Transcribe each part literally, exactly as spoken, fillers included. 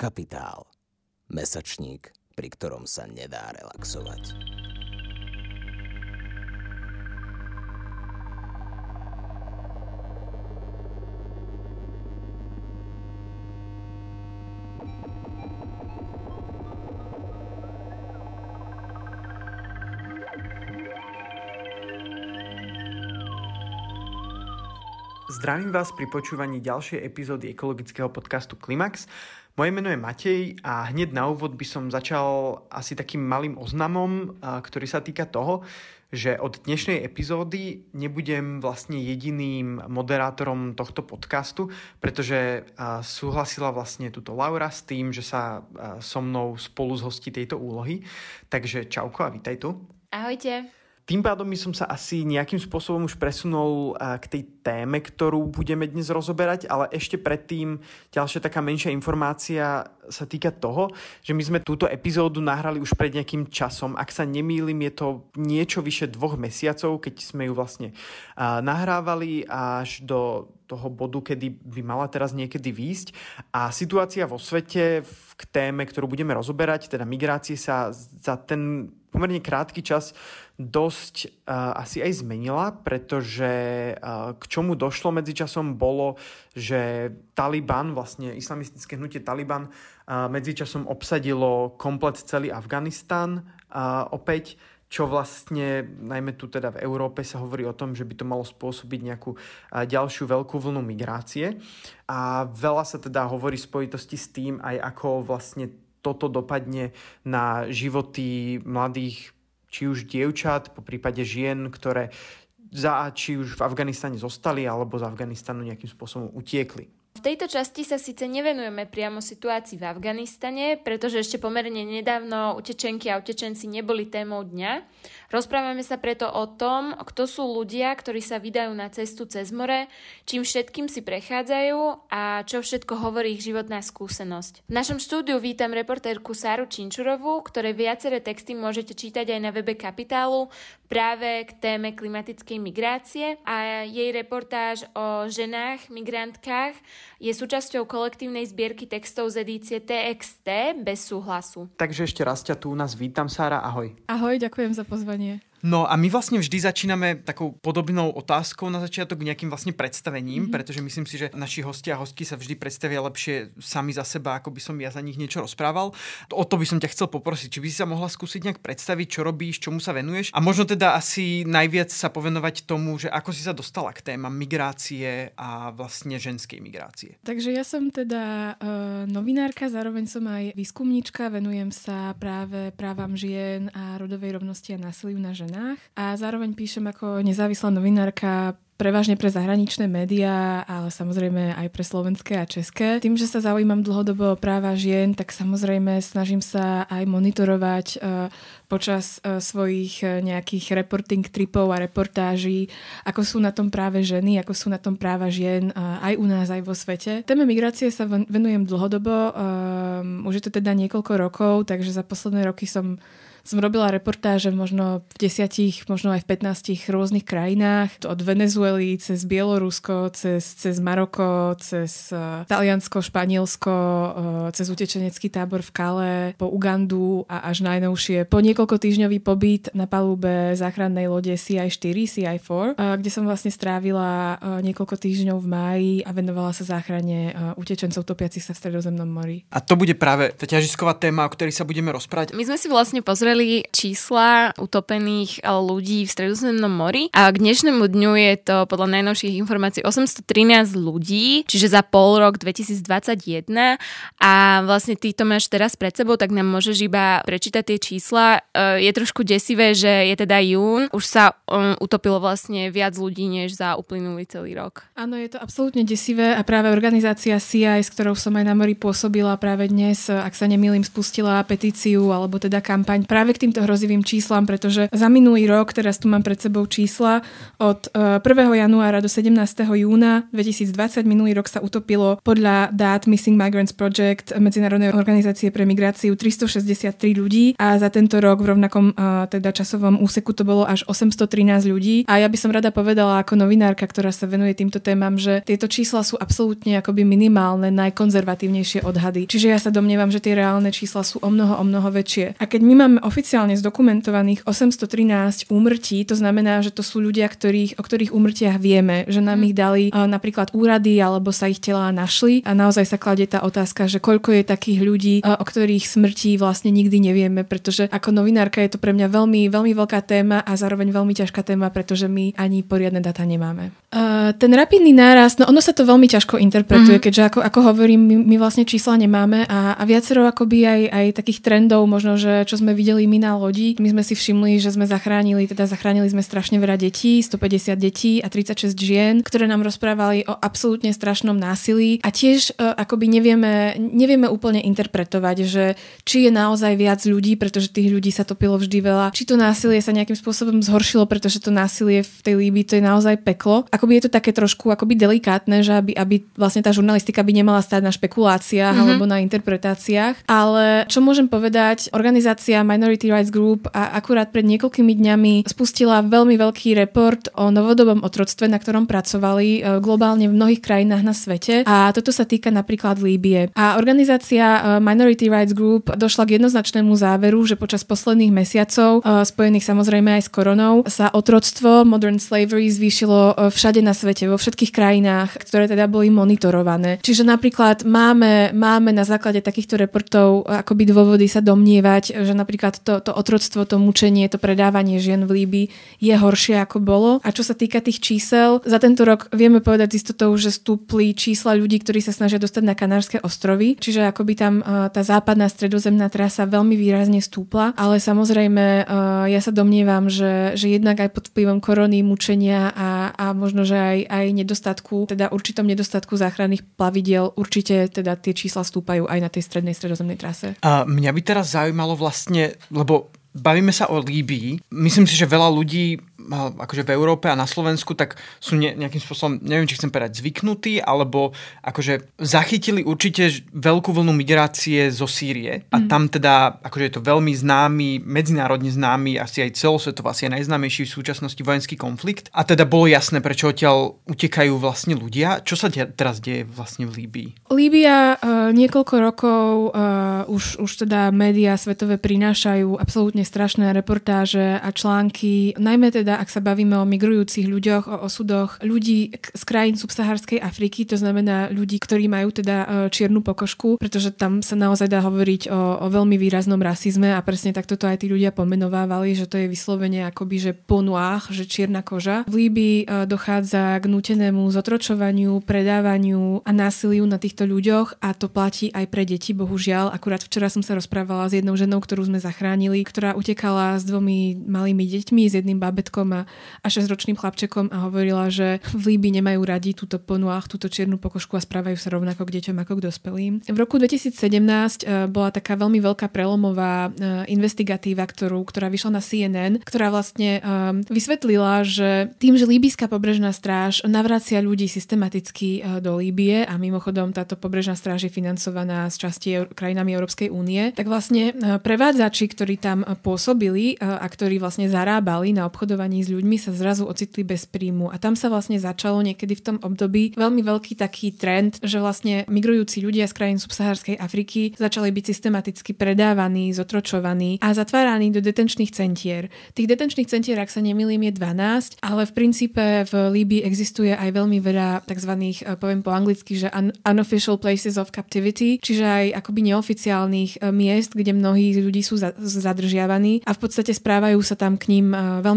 Kapitál. Mesačník, pri ktorom sa nedá relaxovať. Zdravím vás pri počúvaní ďalšej epizódy ekologického podcastu Klimax. Moje meno je Matej a hneď na úvod by som začal asi takým malým oznamom, ktorý sa týka toho, že od dnešnej epizódy nebudem vlastne jediným moderátorom tohto podcastu, pretože súhlasila vlastne tuto Laura s tým, že sa so mnou spolu zhostí tejto úlohy. Takže čauko a vítaj tu. Ahojte. Tým pádom by som sa asi nejakým spôsobom už presunul k tej téme, ktorú budeme dnes rozoberať, ale ešte predtým ďalšia taká menšia informácia sa týka toho, že my sme túto epizódu nahrali už pred nejakým časom. Ak sa nemýlim, je to niečo vyše dvoch mesiacov, keď sme ju vlastne nahrávali až do toho bodu, kedy by mala teraz niekedy výjsť. A situácia vo svete k téme, ktorú budeme rozoberať, teda migrácie, sa za ten pomerne krátky čas dosť uh, asi aj zmenila, pretože uh, k čomu došlo medzičasom bolo, že Taliban, vlastne islamistické hnutie Taliban, uh, medzičasom obsadilo komplet celý Afganistan uh, opäť, čo vlastne, najmä tu teda v Európe sa hovorí o tom, že by to malo spôsobiť nejakú uh, ďalšiu veľkú vlnu migrácie. A veľa sa teda hovorí v spojitosti s tým aj ako vlastne toto dopadne na životy mladých, či už dievčat, po prípade žien, ktoré za, či už v Afganistane zostali, alebo z Afganistanu nejakým spôsobom utiekli. V tejto časti sa síce nevenujeme priamo situácii v Afganistane, pretože ešte pomerne nedávno utečenky a utečenci neboli témou dňa. Rozprávame sa preto o tom, kto sú ľudia, ktorí sa vydajú na cestu cez more, čím všetkým si prechádzajú a čo všetko hovorí ich životná skúsenosť. V našom štúdiu vítam reportérku Sáru Činčurovú, ktorej viaceré texty môžete čítať aj na webe Kapitálu práve k téme klimatickej migrácie, a jej reportáž o ženách, migrantkách je súčasťou kolektívnej zbierky textov z edície té iks té bez súhlasu. Takže ešte raz ťa tu u nás vítam, Sára, ahoj. Ahoj, ďakujem za pozvanie. No a my vlastne vždy začíname takou podobnou otázkou na začiatok, nejakým vlastne predstavením, mm-hmm. pretože myslím si, že naši hostia a hostky sa vždy predstavia lepšie sami za seba, ako by som ja za nich niečo rozprával. O to by som ťa chcel poprosiť, či by si sa mohla skúsiť nejak predstaviť, čo robíš, čomu sa venuješ, a možno teda asi najviac sa povenovať tomu, že ako si sa dostala k témam migrácie a vlastne ženskej migrácie. Takže ja som teda e, novinárka, zároveň som aj výskumníčka, venujem sa práve právam žien a rodovej rovnosti a násiliu na ženy. A zároveň píšem ako nezávislá novinárka prevažne pre zahraničné médiá, ale samozrejme aj pre slovenské a české. Tým, že sa zaujímam dlhodobo o práva žien, tak samozrejme snažím sa aj monitorovať uh, počas uh, svojich uh, nejakých reporting tripov a reportáží, ako sú na tom práve ženy, ako sú na tom práva žien uh, aj u nás, aj vo svete. Téme migrácie sa venujem dlhodobo, um, už je to teda niekoľko rokov, takže za posledné roky som Som robila reportáže možno v desiatich, možno aj v pätnástich rôznych krajinách. Od Venezuely cez Bielorusko, cez, cez Maroko, cez uh, Taliansko, Španielsko, uh, cez utečenecký tábor v Kale, po Ugandu a až najnovšie po niekoľko týždňový pobyt na palube záchrannej lode C I štyri, C I štyri, uh, kde som vlastne strávila uh, niekoľko týždňov v máji a venovala sa záchrane uh, utečencov topiacich sa v Stredozemnom mori. A to bude práve tá ťažisková téma, o ktorej sa budeme rozprávať. My sme si vlastne pozreli čísla utopených ľudí v Stredozemnom mori a k dnešnému dňu je to podľa najnovších informácií osemstotrinásť ľudí, čiže za pol rok dvetisícdvadsaťjeden, a vlastne ty to máš teraz pred sebou, tak nám môžeš iba prečítať tie čísla. Je trošku desivé, že je teda jún, už sa um, utopilo vlastne viac ľudí než za uplynulý celý rok. Áno, je to absolútne desivé a práve organizácia C I, s ktorou som aj na mori pôsobila práve dnes, ak sa nemýlim, spustila petíciu alebo teda kampaň práve práve k týmto hrozivým číslam, pretože za minulý rok, teraz tu mám pred sebou čísla, od prvého januára do sedemnásteho júna dvetisícdvadsať, minulý rok sa utopilo podľa dát Missing Migrants Project, Medzinárodnej organizácie pre migráciu, tristošesťdesiattri ľudí a za tento rok v rovnakom teda časovom úseku to bolo až osemstotrinásť ľudí. A ja by som rada povedala ako novinárka, ktorá sa venuje týmto témam, že tieto čísla sú absolútne akoby minimálne, najkonzervatívnejšie odhady. Čiže ja sa domnievam, že tie reálne čísla sú o mnoho, o mnoho väčšie. A keď my máme oficiálne zdokumentovaných osemstotrinásť úmrtí, to znamená, že to sú ľudia, ktorých, o ktorých úmrtiach vieme, že nám ich dali uh, napríklad úrady alebo sa ich telá našli a naozaj sa kladie tá otázka, že koľko je takých ľudí, uh, o ktorých smrti vlastne nikdy nevieme, pretože ako novinárka je to pre mňa veľmi, veľmi veľká téma a zároveň veľmi ťažká téma, pretože my ani poriadne dáta nemáme. Uh, ten rapidný nárast, no ono sa to veľmi ťažko interpretuje, mm-hmm. keďže ako, ako hovorím, my, my vlastne čísla nemáme a, a viacero akoby aj, aj takých trendov, možno, že čo sme videli my na lodi, my sme si všimli, že sme zachránili, teda zachránili sme strašne veľa detí, stopäťdesiat detí a tridsaťšesť žien, ktoré nám rozprávali o absolútne strašnom násilí a tiež uh, akoby nevieme, nevieme úplne interpretovať, že či je naozaj viac ľudí, pretože tých ľudí sa topilo vždy veľa, či to násilie sa nejakým spôsobom zhoršilo, pretože to násilie v tej Líbii to je naozaj peklo. Akoby je to také trošku akoby delikátne, že aby, aby vlastne tá žurnalistika by nemala stáť na špekuláciách mm-hmm. alebo na interpretáciách, ale čo môžem povedať, organizácia Minority Rights Group a akurát pred niekoľkými dňami spustila veľmi veľký report o novodobom otroctve, na ktorom pracovali globálne v mnohých krajinách na svete a toto sa týka napríklad Líbie. A organizácia Minority Rights Group došla k jednoznačnému záveru, že počas posledných mesiacov, spojených samozrejme aj s koronou, sa otroctvo, modern slavery zvýšilo všade na svete, vo všetkých krajinách, ktoré teda boli monitorované. Čiže napríklad máme, máme na základe takýchto reportov akoby dôvody sa domnievať, že napríklad to, to otroctvo, to mučenie, to predávanie žien v Líbii je horšie ako bolo. A čo sa týka tých čísel, za tento rok vieme povedať s istotou, že stúpli čísla ľudí, ktorí sa snažia dostať na Kanárske ostrovy, čiže akoby tam tá západná stredozemná trasa veľmi výrazne stúpla, ale samozrejme ja sa domnievam, že, že jednak aj pod vplyvom korony, mučenia a, a možno, že aj, aj nedostatku, teda určitom nedostatku záchranných plavidiel, určite teda tie čísla stúpajú aj na tej strednej stredozemnej trase. A mňa by teraz zaujímalo vlastne, lebo bavíme sa o Líbii. Myslím si, že veľa ľudí akože v Európe a na Slovensku tak sú ne, nejakým spôsobom, neviem, či chcem povedať zvyknutí, alebo akože zachytili určite veľkú vlnu migrácie zo Sýrie a mm. tam teda akože je to veľmi známy, medzinárodne známy, asi aj celosvetovo, asi aj najznámejší v súčasnosti vojenský konflikt a teda bolo jasné, prečo odtiaľ utekajú vlastne ľudia. Čo sa de- teraz deje vlastne v Líbii? Líbia uh, niekoľko rokov uh, už, už teda médiá svetové prinášajú absolútne strašné reportáže a články, najmä teda ak sa bavíme o migrujúcich ľuďoch, o osudoch ľudí z krajín subsaharskej Afriky, to znamená ľudí, ktorí majú teda čiernu pokožku, pretože tam sa naozaj dá hovoriť o, o veľmi výraznom rasizme a presne takto to aj tí ľudia pomenovávali, že to je vyslovene akoby, že peau noire, že čierna koža. V Líbii dochádza k nútenému zotročovaniu, predávaniu a násiliu na týchto ľuďoch a to platí aj pre deti, bohužiaľ. Akurát včera som sa rozprávala s jednou ženou, ktorú sme zachránili, ktorá utekala s dvomi malými deťmi, s jedným bábätkom a, a šesťročným chlapčekom a hovorila, že v Líbii nemajú radi túto peau noire, túto čiernu pokožku a správajú sa rovnako k deťom ako k dospelým. V roku dvetisícsedemnásť uh, bola taká veľmi veľká prelomová uh, investigatíva, ktorú, ktorá vyšla na C N N, ktorá vlastne um, vysvetlila, že tým, že líbyjská pobrežná stráž navracia ľudí systematicky uh, do Líbie a mimochodom táto pobrežná stráž je financovaná z časti eur- krajinami Európskej únie, tak vlastne uh, prevádzači, ktorí tam uh, pôsobili uh, a ktorí vlastne zarábali na obchodovaní s ľuďmi, sa zrazu ocitli bez príjmu. A tam sa vlastne začalo niekedy v tom období veľmi veľký taký trend, že vlastne migrujúci ľudia z krajín subsaharskej Afriky začali byť systematicky predávaní, zotročovaní a zatváraní do detenčných centier. Tých detenčných centier, ak sa nemýlim, je dvanásť, ale v princípe v Líbii existuje aj veľmi veľa takzvaných, poviem po anglicky, že un- unofficial places of captivity, čiže aj akoby neoficiálnych miest, kde mnohí ľudí sú za- zadržiavaní a v podstate správajú sa tam k ním veľmi podobne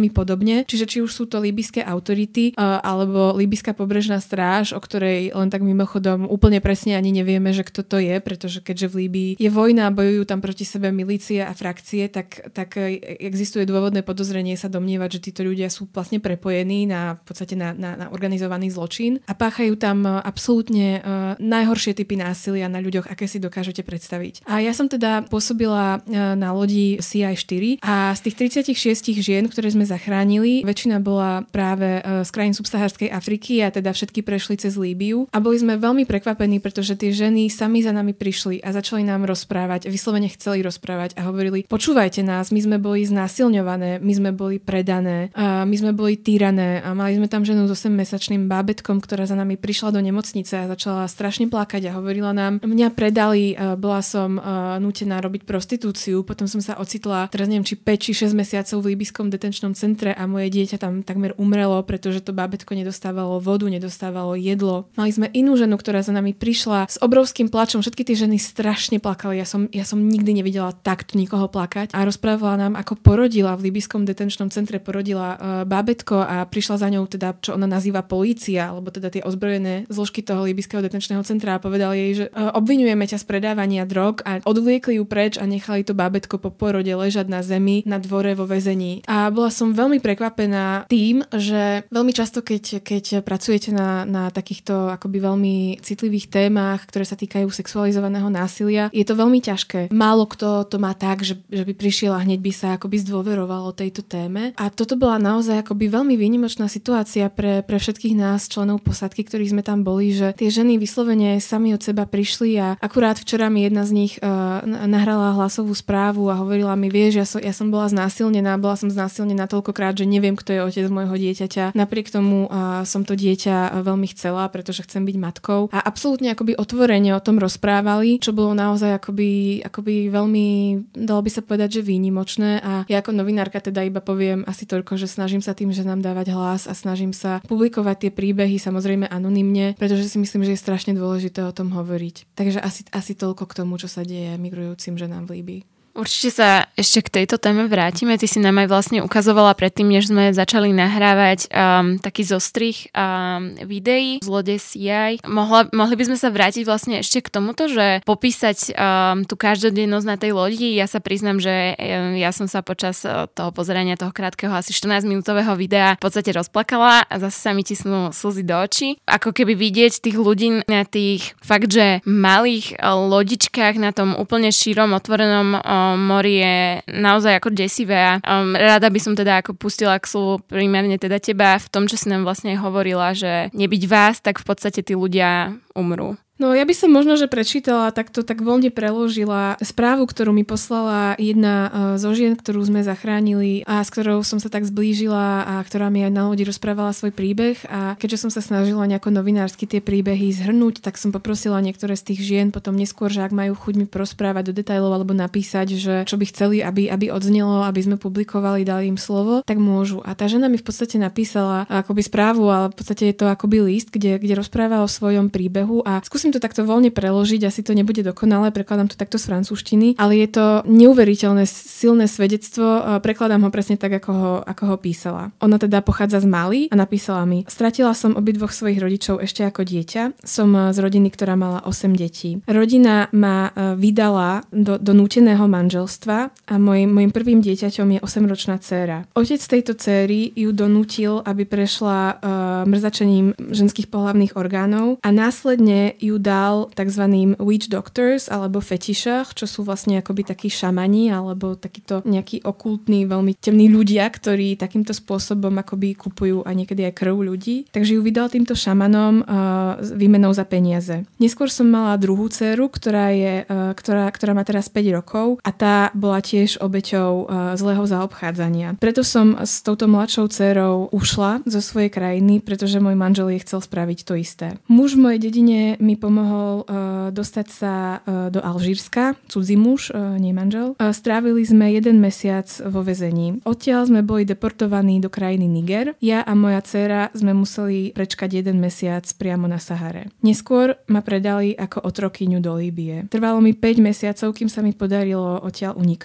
podobne. Čiže či už sú to líbyjské autority alebo líbyjská pobrežná stráž, o ktorej len tak mimochodom úplne presne ani nevieme, že kto to je, pretože keďže v Líbyi je vojna, bojujú tam proti sebe milície a frakcie, tak, tak existuje dôvodné podozrenie sa domnievať, že títo ľudia sú vlastne prepojení na, v podstate na, na, na organizovaný zločin a páchajú tam absolútne uh, najhoršie typy násilia na ľuďoch, aké si dokážete predstaviť. A ja som teda pôsobila uh, na lodi C I štyri a z tých tridsaťšesť žien, ktoré sme zachránili, väčšina bola práve uh, z krajín subsaharskej Afriky a teda všetky prešli cez Líbyu a boli sme veľmi prekvapení, pretože tie ženy sami za nami prišli a začali nám rozprávať, vyslovene chceli rozprávať a hovorili: počúvajte nás, my sme boli znásilňované, my sme boli predané, uh, my sme boli týrané a mali sme tam ženu s osemmesačným bábätkom, ktorá za nami prišla do nemocnice a začala strašne plakať a hovorila nám: mňa predali, uh, bola som uh, nútená robiť prostitúciu, potom som sa ocitla, teraz neviem, či päť či šesť mesiacov v líbyskom detenčnom centre a moje dieťa tam takmer umrelo, pretože to bábätko nedostávalo vodu, nedostávalo jedlo. Mali sme inú ženu, ktorá za nami prišla s obrovským plačom, všetky tie ženy strašne plakali, ja som, ja som nikdy nevidela takto nikoho plakať a rozprávala nám, ako porodila v líbyskom detenčnom centre, porodila uh, bábätko a prišla za ňou teda, čo ona nazýva polícia, alebo teda tie ozbrojené zložky toho líbyského detenčného centra a povedali jej, že uh, obviňujeme ťa z predávania drog a odvliekli ju preč a nechali to bábätko po porode ležať na zemi na dvore vo väzení. A bola som veľmi prekvapená tým, že veľmi často, keď, keď pracujete na, na takýchto akoby veľmi citlivých témach, ktoré sa týkajú sexualizovaného násilia, je to veľmi ťažké. Málo kto to má tak, že, že by prišiel a hneď by sa akoby zdôveroval o tejto téme. A toto bola naozaj akoby veľmi výnimočná situácia pre, pre všetkých nás, členov posádky, ktorí sme tam boli, že tie ženy vyslovene sami od seba prišli a akurát včera mi jedna z nich uh, nahrala hlasovú správu a hovorila mi: vieš, ja som, ja som bola znásilnená, bola som znásilnená toľkokrát, že neviem, kto je otec môjho dieťaťa. Napriek tomu uh, som to dieťa veľmi chcela, pretože chcem byť matkou. A absolútne akoby otvorene o tom rozprávali, čo bolo naozaj akoby, akoby veľmi, dalo by sa povedať, že výnimočné. A ja ako novinárka teda iba poviem asi toľko, že snažím sa tým, že nám dávať hlas a snažím sa publikovať tie príbehy samozrejme anonymne, pretože si myslím, že je strašne dôležité o tom hovoriť. Takže asi, asi toľko k tomu, čo sa deje migrujúcim ženám v Líbyi. Určite sa ešte k tejto téme vrátime. Ty si nám aj vlastne ukazovala predtým, než sme začali nahrávať um, taký zostrih um, videí z lode C I. Mohla, mohli by sme sa vrátiť vlastne ešte k tomuto, že popísať um, tú každodennosť na tej lodi. Ja sa priznám, že um, ja som sa počas uh, toho pozerania toho krátkeho asi štrnásťminútového videa v podstate rozplakala a zase sa mi tisnú slzy do očí. Ako keby vidieť tých ľudí na tých fakt, že malých uh, lodičkách na tom úplne šírom otvorenom uh, mori je naozaj ako desivé a um, rada by som teda ako pustila k slovu primárne teda teba v tom, čo si nám vlastne hovorila, že nebyť vás, tak v podstate tí ľudia umrú. No ja by som možno, že prečítala, takto tak voľne preložila správu, ktorú mi poslala jedna zo žien, ktorú sme zachránili a s ktorou som sa tak zblížila a ktorá mi aj na lodi rozprávala svoj príbeh a keďže som sa snažila nejako novinársky tie príbehy zhrnúť, tak som poprosila niektoré z tých žien potom neskôr, že ak majú chuť mi porozprávať do detailov alebo napísať, že čo by chceli, aby, aby odznelo, aby sme publikovali, dali im slovo, tak môžu. A tá žena mi v podstate napísala akoby správu, ale v podstate je to akoby list, kde, kde rozpráva o svojom príbehu a skúsim to takto voľne preložiť, asi to nebude dokonalé, prekladám to takto z francúzštiny, ale je to neuveriteľné silné svedectvo, prekladám ho presne tak, ako ho, ako ho písala. Ona teda pochádza z Mali a napísala mi: stratila som obidvoch svojich rodičov ešte ako dieťa, som z rodiny, ktorá mala osem detí. Rodina ma vydala do, do núteného manželstva a môj, môjim prvým dieťaťom je osemročná dcéra. Otec tejto céry ju donútil, aby prešla uh, mrzačením ženských pohlavných orgánov a následne ju dal takzvaným witch doctors alebo fetišách, čo sú vlastne akoby takí šamani alebo takíto nejakí okultní, veľmi temní ľudia, ktorí takýmto spôsobom akoby kupujú a niekedy aj krv ľudí. Takže ju vydal týmto šamanom uh, výmenou za peniaze. Neskôr som mala druhú dceru, ktorá, je, uh, ktorá, ktorá má teraz päť rokov a tá bola tiež obeťou uh, zlého zaobchádzania. Preto som s touto mladšou dcerou ušla zo svojej krajiny, pretože môj manžel jej chcel spraviť to isté. Muž v mojej dedine mi pomohol uh, dostať sa uh, do Alžírska, cudzí muž, uh, nie manžel. Uh, strávili sme jeden mesiac vo väzení. Odtiaľ sme boli deportovaní do krajiny Niger. Ja a moja dcéra sme museli prečkať jeden mesiac priamo na Sahare. Neskôr ma predali ako otrokyňu do Líbie. Trvalo mi päť mesiacov, kým sa mi podarilo odtiaľ uniknúť.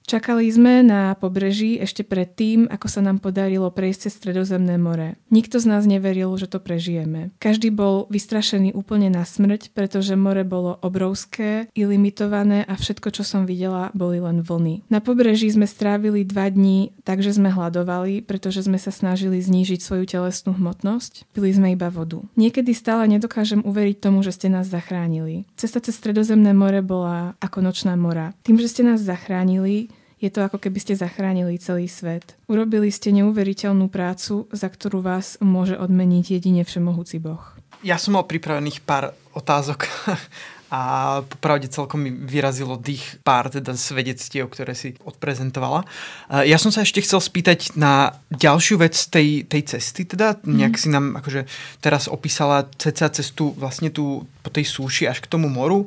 Čakali sme na pobreží ešte predtým, ako sa nám podarilo prejsť cez Stredozemné more. Nikto z nás neveril, že to prežijeme. Každý bol vystrašený úplne na smrť, pretože more bolo obrovské, ilimitované a všetko, čo som videla, boli len vlny. Na pobreží sme strávili dva dní, takže sme hladovali, pretože sme sa snažili znížiť svoju telesnú hmotnosť. Pili sme iba vodu. Niekedy stále nedokážem uveriť tomu, že ste nás zachránili. Cesta cez Stredozemné more bola ako nočná mora. Tým, že ste nás zachránili, je to ako keby ste zachránili celý svet. Urobili ste neuveriteľnú prácu, za ktorú vás môže odmeniť jedine všemohúci Boh. Ja som mal pripravených pár otázok a popravde celkom mi vyrazilo dých pár teda svedectiev, ktoré si odprezentovala. Ja som sa ešte chcel spýtať na ďalšiu vec tej, tej cesty, teda nejak mm. si nám akože teraz opísala ceca cestu vlastne tu po tej súši až k tomu moru.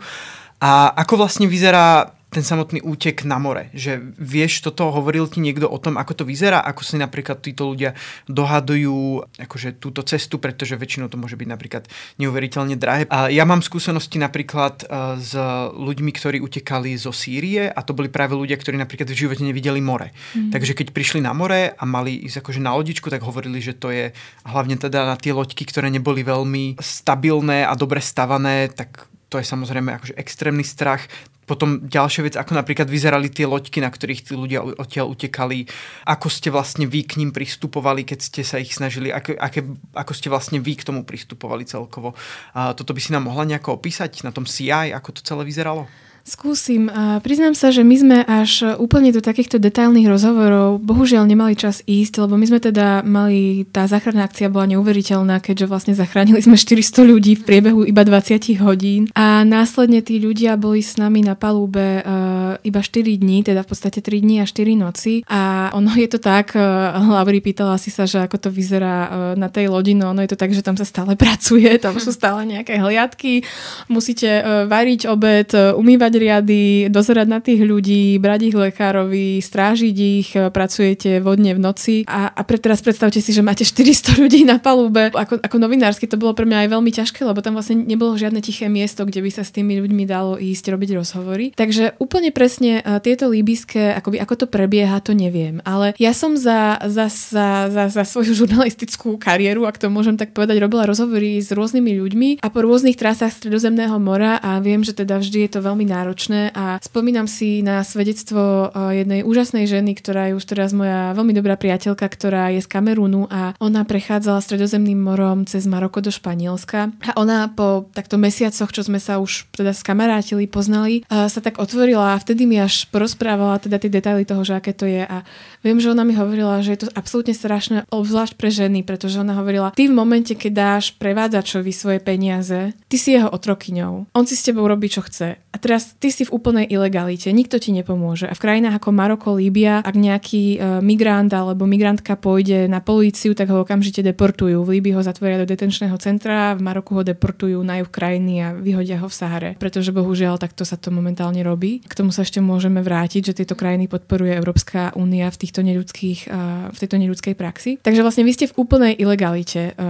A ako vlastne vyzerá ten samotný útek na more? Že vieš, toto hovoril ti niekto o tom, ako to vyzerá? Ako si napríklad títo ľudia dohadujú akože túto cestu, pretože väčšinou to môže byť napríklad neuveriteľne drahé. A ja mám skúsenosti napríklad s ľuďmi, ktorí utekali zo Sýrie a to boli práve ľudia, ktorí napríklad v živote nevideli more. Mm. Takže keď prišli na more a mali ísť akože na lodičku, tak hovorili, že to je hlavne teda na tie loďky, ktoré neboli veľmi stabilné a dobre stavané, tak to je samozrejme akože extrémny strach. Potom ďalšia vec, ako napríklad vyzerali tie loďky, na ktorých tí ľudia odtiaľ utekali, ako ste vlastne vy k ním pristupovali, keď ste sa ich snažili, ako, aké, ako ste vlastne vy k tomu pristupovali celkovo. A toto by si nám mohla nejako opísať na tom C I, ako to celé vyzeralo? Skúsim. A priznám sa, že my sme až úplne do takýchto detailných rozhovorov bohužiaľ nemali čas ísť, lebo my sme teda mali, tá záchranná akcia bola neuveriteľná, keďže vlastne zachránili sme štyristo ľudí v priebehu iba dvadsať hodín a následne tí ľudia boli s nami na palube uh, iba štyri dní, teda v podstate tri dní a štyri noci a ono je to tak, uh, Lauri pýtala si sa, že ako to vyzerá uh, na tej lodi, no ono je to tak, že tam sa stále pracuje, tam sú stále nejaké hliadky, musíte uh, variť obed, uh, umývať riady, dozerať na tých ľudí, brať ich lekárovi, strážiť ich, pracujete vodne v noci a, a pre teraz predstavte si, že máte štyristo ľudí na palube. Ako, ako novinársky to bolo pre mňa aj veľmi ťažké, lebo tam vlastne nebolo žiadne tiché miesto, kde by sa s tými ľuďmi dalo ísť robiť rozhovory. Takže úplne presne tieto líbyjské, akoby, ako to prebieha, to neviem. Ale ja som za, za, za, za, za svoju žurnalistickú kariéru, ak to môžem tak povedať, robila rozhovory s rôznymi ľuďmi a po rôznych trasách Stredozemného mora a viem, že teda vždy je to veľmi náročné a spomínam si na svedectvo jednej úžasnej ženy, ktorá je už teraz moja veľmi dobrá priateľka, ktorá je z Kamerúnu a ona prechádzala Stredozemným morom cez Maroko do Španielska a ona po takto mesiacoch, čo sme sa už teda skamarátili, poznali, sa tak otvorila a vtedy mi až porozprávala teda tie detaily toho, že aké to je a viem, že ona mi hovorila, že je to absolútne strašné, obzvlášť pre ženy, pretože ona hovorila, ty v momente, keď dáš prevádzačovi svoje peniaze, ty si jeho otrokyňou. On si s tebou robí, čo chce. A teraz ty si v úplnej ilegalite, nikto ti nepomôže. A v krajinách ako Maroko, Líbia, ak nejaký e, migrant alebo migrantka pôjde na políciu, tak ho okamžite deportujú. V Líbii ho zatvoria do detenčného centra, v Maroku ho deportujú na juh krajiny a vyhodia ho v Sahare. Pretože bohužiaľ takto sa to momentálne robí. K tomu sa ešte môžeme vrátiť, že tieto krajiny podporuje Európska únia v týchto neľudských, e, v tejto neľudskej praxi. Takže vlastne vy ste v úplnej ilegalite e,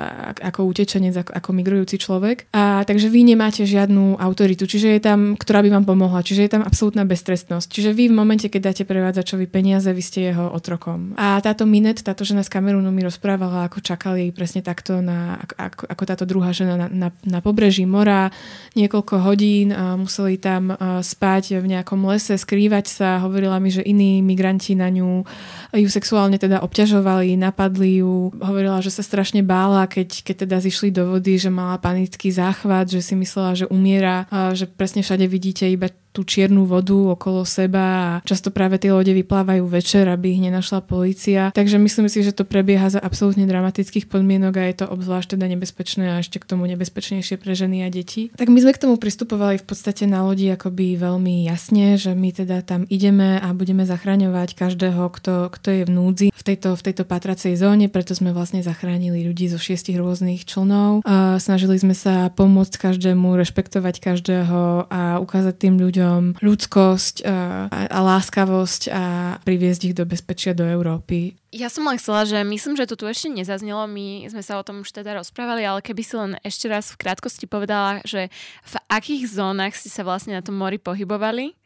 ako utečenec, ako, ako migrujúci človek. A takže vy nemáte žiadnu autoritu, čiže je tam, ktorá by vám pomohla. Čiže je tam absolútna beztrestnosť. Čiže vy v momente, keď dáte prevádzačovi peniaze, vy ste jeho otrokom. A táto Minet, táto žena z Kamerúnu mi rozprávala, ako čakali presne takto na, ako, ako táto druhá žena na, na, na pobreží mora niekoľko hodín, a museli tam spať v nejakom lese, skrývať sa. Hovorila mi, že iní migranti na ňu ju sexuálne teda obťažovali, napadli ju. Hovorila, že sa strašne bála, keď, keď teda zišli do vody, že mala panický záchvat, že si myslela, že umiera, že presne všade vidíte iba tú čiernu vodu okolo seba a často práve tie lode vyplávajú večer, aby ich nenašla polícia. Takže myslím si, že to prebieha za absolútne dramatických podmienok a je to obzvlášť teda nebezpečné a ešte k tomu nebezpečnejšie pre ženy a deti. Tak my sme k tomu pristupovali v podstate na lodi akoby veľmi jasne, že my teda tam ideme a budeme zachraňovať každého, kto, kto je v núdzi v tejto, v tejto patracej zóne, preto sme vlastne zachránili ľudí zo šiestich rôznych člnov. A snažili sme sa pomôcť každému, rešpektovať každého a ukázať tým ľuďom ľudskosť a, a láskavosť a priviesť ich do bezpečia do Európy. Ja som len chcela, že myslím, že to tu ešte nezaznelo, my sme sa o tom už teda rozprávali, ale keby si len ešte raz v krátkosti povedala, že v akých zónach ste sa vlastne na tom mori pohybovali?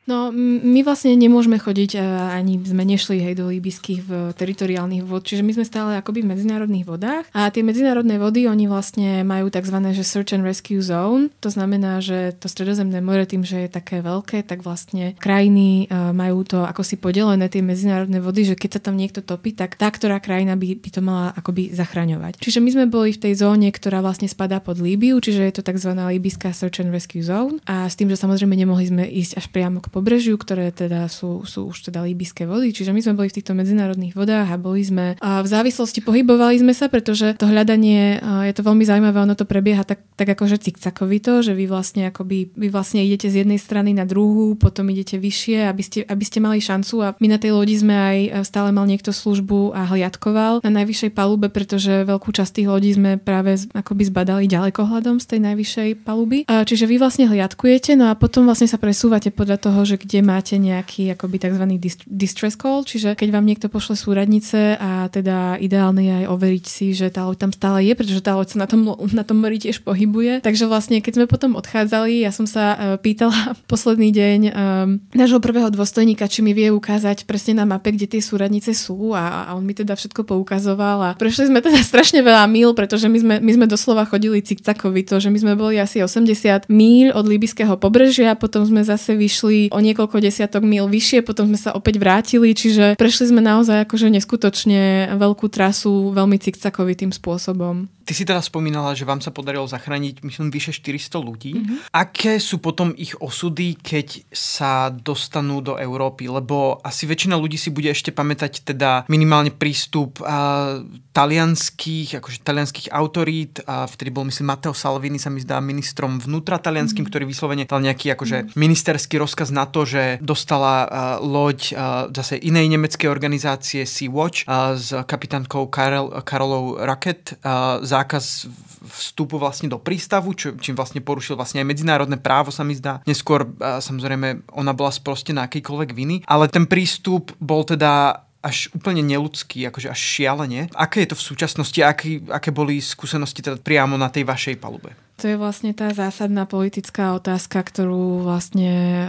No, my vlastne nemôžeme chodiť, ani sme nešli hej, do líbyských v teritoriálnych vod, čiže my sme stále akoby v medzinárodných vodách a tie medzinárodné vody, oni vlastne majú takzvané, že search and rescue zone, to znamená, že to Stredozemné more tým, že je také veľké, tak vlastne krajiny majú to ako si podelené tie medzinárodné vody, že keď sa tam niekto topí, tak tá, ktorá krajina by, by to mala akoby zachraňovať. Čiže my sme boli v tej zóne, ktorá vlastne spadá pod Líbiu, čiže je to takzvaná líbyská search and rescue zone a s tým, že samozrejme nemohli sme ísť až priamo k pobrežiu, ktoré teda sú, sú už teda líbyské vody. Čiže my sme boli v týchto medzinárodných vodách a boli sme a v závislosti pohybovali sme sa, pretože to hľadanie je to veľmi zaujímavé, ono to prebieha tak, tak akože cikcakovito, že vy vlastne akoby vy vlastne idete z jednej strany na druhú, potom idete vyššie, aby ste, aby ste mali šancu a my na tej lodi sme aj stále mal niekto službu a hliadkoval na najvyššej palube, pretože veľkú časť tých lodí sme práve akoby zbadali ďalekohľadom z tej najvyššej paluby. A čiže vy vlastne hliadkujete, no a potom vlastne sa presúvate podľa toho, že kde máte nejaký akoby tzv. Distress call, čiže keď vám niekto pošle súradnice a teda ideálne je aj overiť si, že tá loď tam stále je, pretože tá loď sa na tom, na tom mori tiež pohybuje. Takže vlastne keď sme potom odchádzali, ja som sa uh, pýtala posledný deň um, nášho prvého dôstojníka, či mi vie ukázať presne na mape, kde tie súradnice sú a, a on mi teda všetko poukazoval a prešli sme teda strašne veľa míl, pretože my sme, my sme doslova chodili cikcakovito, že my sme boli asi osemdesiat míľ od líbyského pobrežia, potom sme zase vyšli o niekoľko desiatok míl vyššie, potom sme sa opäť vrátili, čiže prešli sme naozaj akože neskutočne veľkú trasu veľmi cikcakovitým spôsobom. Ty si teda spomínala, že vám sa podarilo zachrániť, myslím, vyše štyristo ľudí. Mm-hmm. Aké sú potom ich osudy, keď sa dostanú do Európy? Lebo asi väčšina ľudí si bude ešte pamätať teda minimálne prístup a, talianských, akože talianských autorít. A vtedy bol, myslím, Matteo Salvini sa mi zdá ministrom vnútra talianským, mm-hmm. ktorý vyslovene dal nejaký akože mm-hmm. ministerský rozkaz na to, že dostala a, loď a, zase inej nemeckej organizácie Sea-Watch a, s kapitánkou Karel, Karolou Racket a, zákaz vstupu vlastne do prístavu, čo, čím vlastne porušil vlastne aj medzinárodné právo, sa mi zdá. Neskôr, samozrejme, ona bola sprostená akýkoľvek viny, ale ten prístup bol teda až úplne neľudský, akože až šialene. Aké je to v súčasnosti? Aké, aké boli skúsenosti teda priamo na tej vašej palube? To je vlastne tá zásadná politická otázka, ktorú vlastne,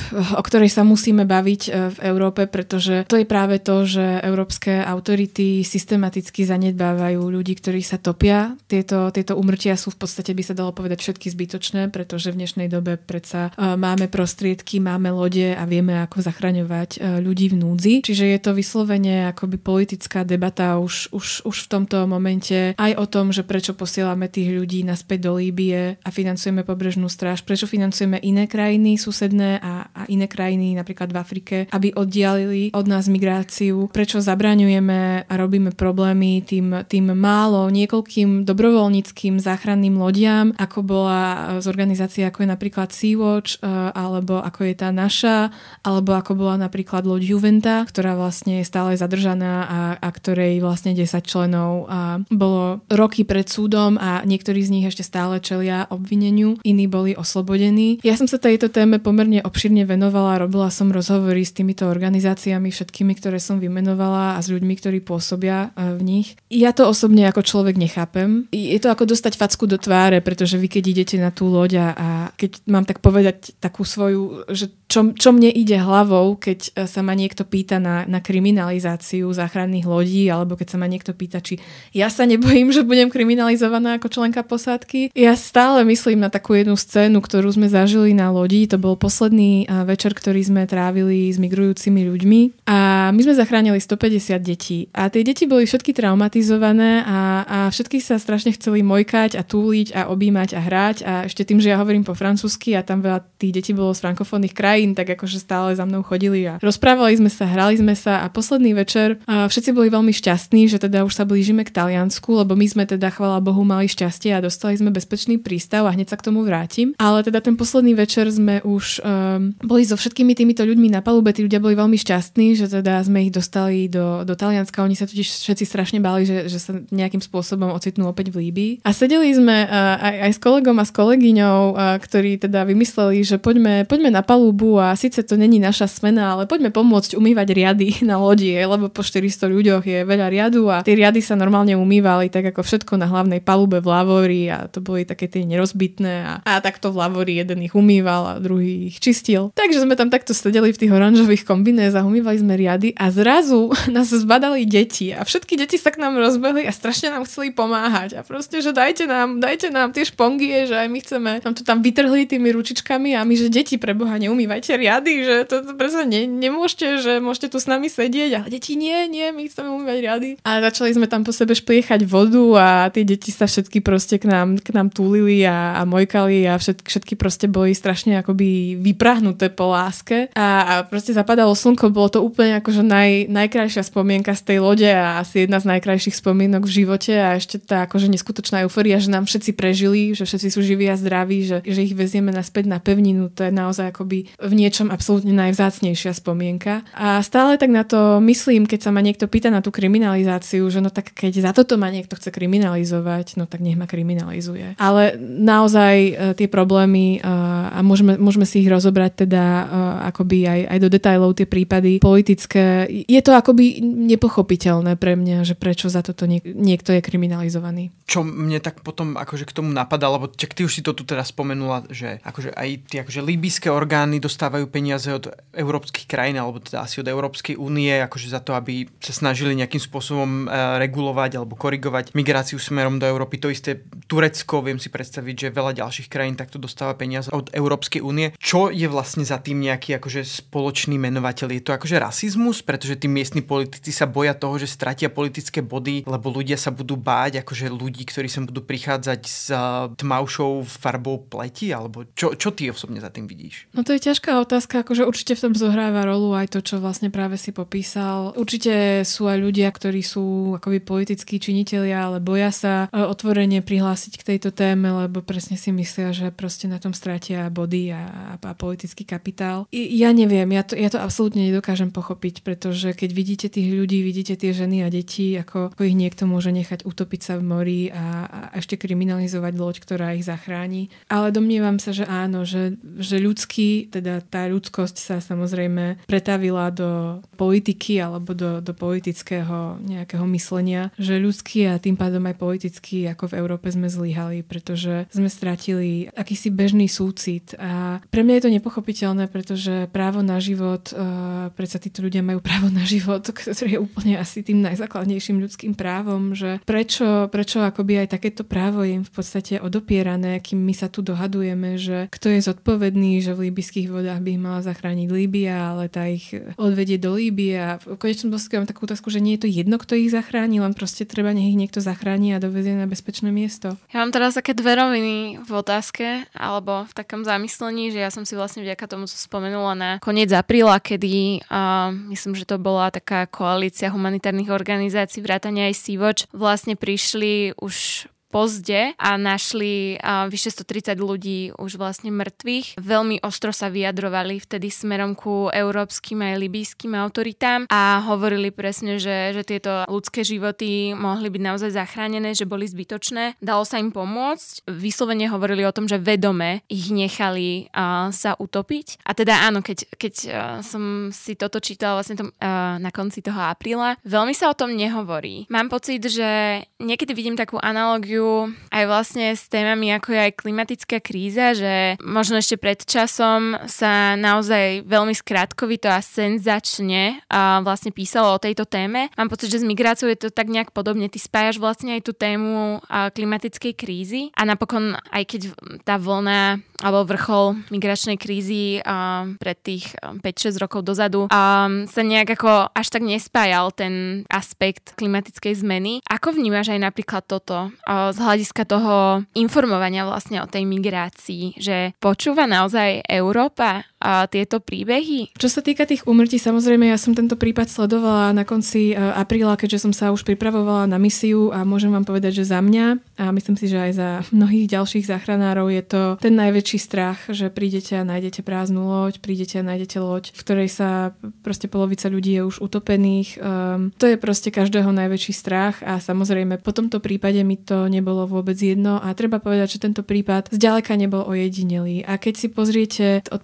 o ktorej sa musíme baviť v Európe, pretože to je práve to, že európske autority systematicky zanedbávajú ľudí, ktorí sa topia. Tieto, tieto úmrtia sú v podstate, by sa dalo povedať, všetky zbytočné, pretože v dnešnej dobe predsa máme prostriedky, máme lode a vieme, ako zachraňovať ľudí v núdzi. Čiže je to vyslovene akoby politická debata už, už, už v tomto momente aj o tom, že prečo posielame tých ľudí naspäť do Líbie a financujeme pobrežnú stráž, prečo financujeme iné krajiny susedné a, a iné krajiny napríklad v Afrike, aby oddialili od nás migráciu, prečo zabraňujeme a robíme problémy tým, tým málo niekoľkým dobrovoľníckým záchranným lodiam, ako bola z organizácie ako je napríklad Sea-Watch, alebo ako je tá naša, alebo ako bola napríklad loď Juventa, ktorá vlastne je stále zadržaná a, a ktorej vlastne desať členov a bolo roky pred súdom a niektorí z nich ešte stále čelia obvineniu, iní boli oslobodení. Ja som sa tejto téme pomerne obširne venovala, robila som rozhovory s týmito organizáciami, všetkými, ktoré som vymenovala a s ľuďmi, ktorí pôsobia v nich. Ja to osobne ako človek nechápem. Je to ako dostať facku do tváre, pretože vy keď idete na tú loď a keď mám tak povedať takú svoju, že čo, čo mne ide hlavou, keď sa ma niekto pýta na, na kriminalizáciu záchranných lodí, alebo keď sa ma niekto pýta, či ja sa nebojím, že budem kriminalizovaná ako členka posádky. Ja stále myslím na takú jednu scénu, ktorú sme zažili na lodi. To bol posledný večer, ktorý sme trávili s migrujúcimi ľuďmi a my sme zachránili stopäťdesiat detí. A tie deti boli všetky traumatizované a, a všetky sa strašne chceli mojkať a túliť a objímať a hrať a ešte tým, že ja hovorím po francúzsky a tam veľa tých detí bolo z frankofónnych krajín, tak akože stále za mnou chodili a rozprávali sme sa, hrali sme sa a posledný večer a všetci boli veľmi šťastní, že teda už sa blížime k Taliansku, lebo my sme teda chvála Bohu mali šťastie a dostali sme bezpečný prístav a hneď sa k tomu vrátim. Ale teda ten posledný večer sme už um, boli so všetkými týmito ľuďmi na palube, tí ľudia boli veľmi šťastní, že teda sme ich dostali do, do Talianska. Oni sa totiž všetci strašne báli, že, že sa nejakým spôsobom ocitnú opäť v Líbii. A sedeli sme uh, aj, aj s kolegom a s kolegyňou, uh, ktorí teda vymysleli, že poďme, poďme na palubu a síce to není naša smena, ale poďme pomôcť umývať riady na lodi, lebo po štyristo ľuďoch je veľa riadu a tie riady sa normálne umývali tak ako všetko na hlavnej palube v Lavori a to boli také tie nerozbitné a, a takto v lavori jeden ich umýval a druhý ich čistil. Takže sme tam takto sedeli v tých oranžových kombinézach, umývali sme riady a zrazu nás zbadali deti a všetky deti sa k nám rozbehli a strašne nám chceli pomáhať a proste, že dajte nám, dajte nám tie špongie, že aj my chceme. Tam to tam vytrhli tými ručičkami a my, že deti, preboha, neumývajte riady, že to, to presne ne, nemôžete, že môžete tu s nami sedieť, ale deti nie, nie, my chceme umývať riady. A začali sme tam po sebe špliechať vodu a tie deti sa všetky proste k nám, k nám túlili a, a mojkali a všetky, všetky proste boli strašne akoby vyprahnuté po láske a, a proste zapadalo slnko, bolo to úplne akože naj, najkrajšia spomienka z tej lode a asi jedna z najkrajších spomienok v živote a ešte tá akože neskutočná eufória, že nám všetci prežili, že všetci sú živí a zdraví, že, že ich vezieme naspäť na pevninu, to je naozaj akoby v niečom absolútne najvzácnejšia spomienka. A stále tak na to myslím, keď sa ma niekto pýta na tú kriminalizáciu, že no tak keď za toto ma niekto chce kriminalizovať, no tak nech ma kriminalizuje. Ale naozaj tie problémy a môžeme, môžeme si ich rozobrať teda akoby aj, aj do detailov tie prípady politické. Je to akoby nepochopiteľné pre mňa, že prečo za toto niek- niekto je kriminalizovaný. Čo mne tak potom akože k tomu napadá, lebo čak ty už si to tu teraz spomenula, že akože aj tie akože líbyjské orgány dostávajú peniaze od európskych krajín, alebo teda asi od Európskej únie, akože za to, aby sa snažili nejakým spôsobom uh, regulovať alebo korigovať migráciu smerom do Európy. To isté Turecko, viem si predstaviť, že veľa ďalších krajín takto dostáva peniaze od Európskej únie. Čo je vlastne za tým nejaký akože spoločný menovateľ? Je to akože rasizmus, pretože tí miestni politici sa boja toho, že stratia politické body, lebo ľudia sa budú báť akože ľudí, ktorí sem budú prichádzať s uh, tmavšou farbou pleti, alebo čo, čo ty osobne za tým vidíš? No to je ťažká otázka, akože určite v tom zohráva rolu aj to, čo vlastne práve si popísal. Určite sú aj ľudia, ktorí sú akoby politickí činitelia, ale boja sa otvorene prihlásiť k tejto téme, lebo presne si myslia, že proste na tom stratia body a, a politický kapitál. I, ja neviem, ja to, ja to absolútne nedokážem pochopiť, pretože keď vidíte tých ľudí, vidíte tie ženy a deti, ako, ako ich niekto môže nechať utopiť sa v mori a, a ešte kriminalizovať loď, ktorá ich zachráni. Ale domnievam sa, že áno, že, že ľudský, teda tá ľudskosť sa samozrejme pretavila do politiky alebo do, do politického nejakého myslenia, že ľudský a tým pádom aj politicky, ako v Európe sme zlyhali, pretože sme stratili akýsi bežný súcit a pre mňa je to nepochopiteľné, pretože právo na život, uh, predsa títo ľudia majú právo na život, ktoré je úplne asi tým najzákladnejším ľudským právom, že prečo, prečo akoby aj takéto právo je im v podstate odopierané, kým my sa tu dohadujeme, že kto je zodpovedný, že v líbyjských vodách by ich mala zachrániť Líbia, ale tá ich odvedie do Líbie a v konečnom dôsledku mám takú otázku, že nie je to jedno, kto ich zachráni, len proste treba nech ich niekto zachráni a dovezie na bezpečné miesto. Ja mám teraz také dve roviny v otázke, alebo v takom zamyslení, že ja som si vlastne vďaka tomu, co spomenula na koniec apríla, kedy uh, myslím, že to bola taká koalícia humanitárnych organizácií, vrátane aj Sea-Watch, vlastne prišli už pozde a našli uh, vyše stotridsať ľudí už vlastne mŕtvych. Veľmi ostro sa vyjadrovali vtedy smerom ku európskym aj libýskym autoritám a hovorili presne, že, že tieto ľudské životy mohli byť naozaj zachránené, že boli zbytočné. Dalo sa im pomôcť. Vyslovene hovorili o tom, že vedome ich nechali uh, sa utopiť. A teda áno, keď, keď uh, som si toto čítala vlastne tom, uh, na konci toho apríla, veľmi sa o tom nehovorí. Mám pocit, že niekedy vidím takú analogiu aj vlastne s témami ako je aj klimatická kríza, že možno ešte pred časom sa naozaj veľmi skrátkovito a senzačne a vlastne písalo o tejto téme. Mám pocit, že s migráciou je to tak nejak podobne. Ty spájaš vlastne aj tú tému klimatickej krízy a napokon aj keď tá vlna alebo vrchol migračnej krízy uh, pred tých päť šesť rokov dozadu um, sa nejak ako až tak nespájal ten aspekt klimatickej zmeny. Ako vnímaš aj napríklad toto uh, z hľadiska toho informovania vlastne o tej migrácii, že počúva naozaj Európa uh, tieto príbehy? Čo sa týka tých úmrtí, samozrejme ja som tento prípad sledovala na konci uh, apríla, keďže som sa už pripravovala na misiu a môžem vám povedať, že za mňa a myslím si, že aj za mnohých ďalších záchranárov je to ten najväčší strach, že prídete a nájdete prázdnu loď, prídete a nájdete loď, v ktorej sa proste polovica ľudí je už utopených. Um, to je proste každého najväčší strach a samozrejme po tomto prípade mi to nebolo vôbec jedno a treba povedať, že tento prípad zďaleka nebol ojedinelý. A keď si pozriete, odporúčam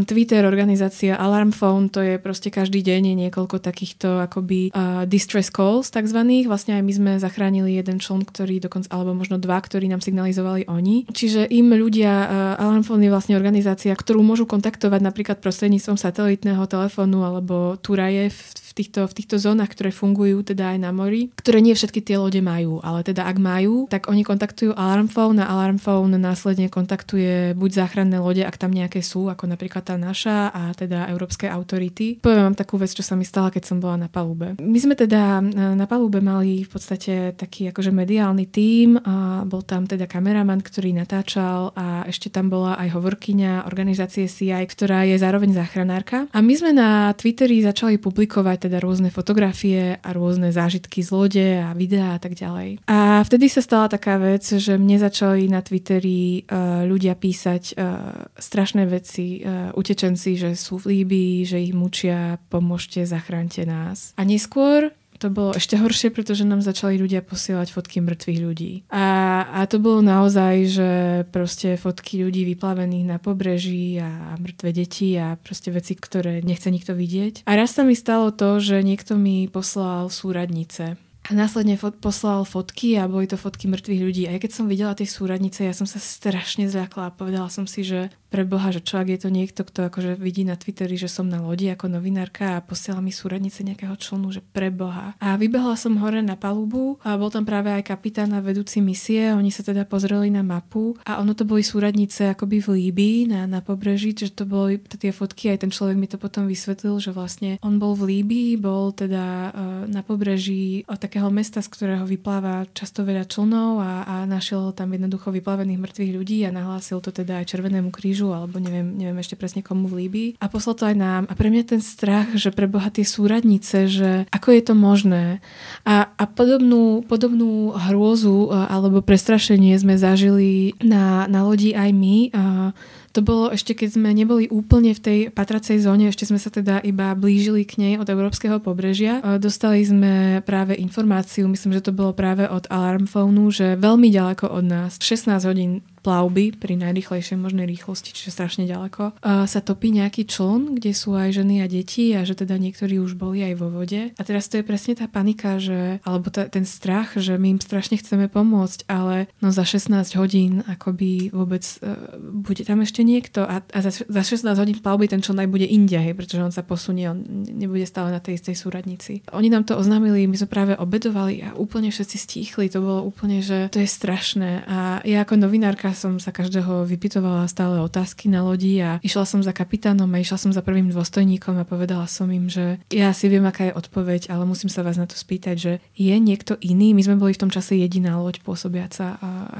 Twitter, organizácia Alarm Phone, to je proste každý deň je niekoľko takýchto akoby uh, distress calls takzvaných. Vlastne aj my sme zachránili jeden čln, ktorý dokonca, alebo možno dva, ktorí nám signalizovali oni. Čiže im ľudia, uh, Alarm Phone je vlastne organizácia, ktorú môžu kontaktovať napríklad prostredníctvom satelitného telefónu alebo Turaje v týchto, v týchto zónach, ktoré fungujú teda aj na mori, ktoré nie všetky tie lode majú, ale teda ak majú, tak oni kontaktujú Alarm Phone a Alarm Phone následne kontaktuje buď záchranné lode, ak tam nejaké sú, ako napríklad tá naša a teda európske autority. Poviem vám takú vec, čo sa mi stala, keď som bola na palube. My sme teda na palube mali v podstate taký akože mediálny tím a bol tam teda kameraman, ktorý natáčal a ešte tam bola aj hovorkyňa organizácie C I, ktorá je zároveň záchranárka. A my sme na Twitteri začali publikovať teda rôzne fotografie a rôzne zážitky z lode a videá a tak ďalej. A vtedy sa stala taká vec, že mne začali na Twitteri uh, ľudia písať uh, strašné veci, uh, utečenci, že sú v Líbii, že ich mučia, pomôžte, zachránte nás. A neskôr to bolo ešte horšie, pretože nám začali ľudia posielať fotky mŕtvych ľudí. A, a to bolo naozaj, že proste fotky ľudí vyplavených na pobreží a mŕtve deti a proste veci, ktoré nechce nikto vidieť. A raz sa mi stalo to, že niekto mi poslal súradnice. A následne fot- poslal fotky a boli to fotky mŕtvych ľudí. A keď som videla tie súradnice, ja som sa strašne zľakla a povedala som si, že pre Boha, že čo ak je to niekto, kto akože vidí na Twitteri, že som na lodi ako novinárka a posiela mi súradnice nejakého člnu, že pre Boha. A vybehla som hore na palubu a bol tam práve aj kapitán a vedúci misie. Oni sa teda pozreli na mapu a ono to boli súradnice akoby v Líbii na, na pobreží, čiže to boli tie fotky, aj ten človek mi to potom vysvetlil, že vlastne on bol v Líbii, bol teda uh, na pobreží od takého mesta, z ktorého vypláva často veľa člnov a, a našiel tam jednoducho vyplavených mŕtvych ľudí a nahlásil to teda aj Červenému krížu alebo neviem, neviem ešte presne komu v Líbii. A poslal to aj nám. A pre mňa ten strach, že pre Boha tie súradnice, že ako je to možné. A, a podobnú, podobnú hrôzu alebo prestrašenie sme zažili na, na lodi aj my. A to bolo ešte, keď sme neboli úplne v tej patracej zóne, ešte sme sa teda iba blížili k nej od európskeho pobrežia. Dostali sme práve informáciu, myslím, že to bolo práve od Alarm Phoneu, že veľmi ďaleko od nás, šestnásť hodín plavby pri najrýchlejšej možnej rýchlosti, čiže strašne ďaleko, sa topí nejaký čln, kde sú aj ženy a deti a že teda niektorí už boli aj vo vode. A teraz to je presne tá panika, že, alebo tá, ten strach, že my im strašne chceme pomôcť, ale no za šestnásť hodín akoby vôbec uh, bude tam ešte niekto a, a za, za šestnásť hodín plavby ten čln aj bude inde, hej, pretože on sa posunie, on nebude stále na tej istej súradnici. Oni nám to oznámili, my sme práve obedovali a úplne všetci stíchli, to bolo úplne, že to je strašné. A ja ako novinárka som sa každého vypytovala stále otázky na lodi a išla som za kapitánom a išla som za prvým dôstojníkom a povedala som im, že ja si viem, aká je odpoveď, ale musím sa vás na to spýtať, že je niekto iný? My sme boli v tom čase jediná loď pôsobiaca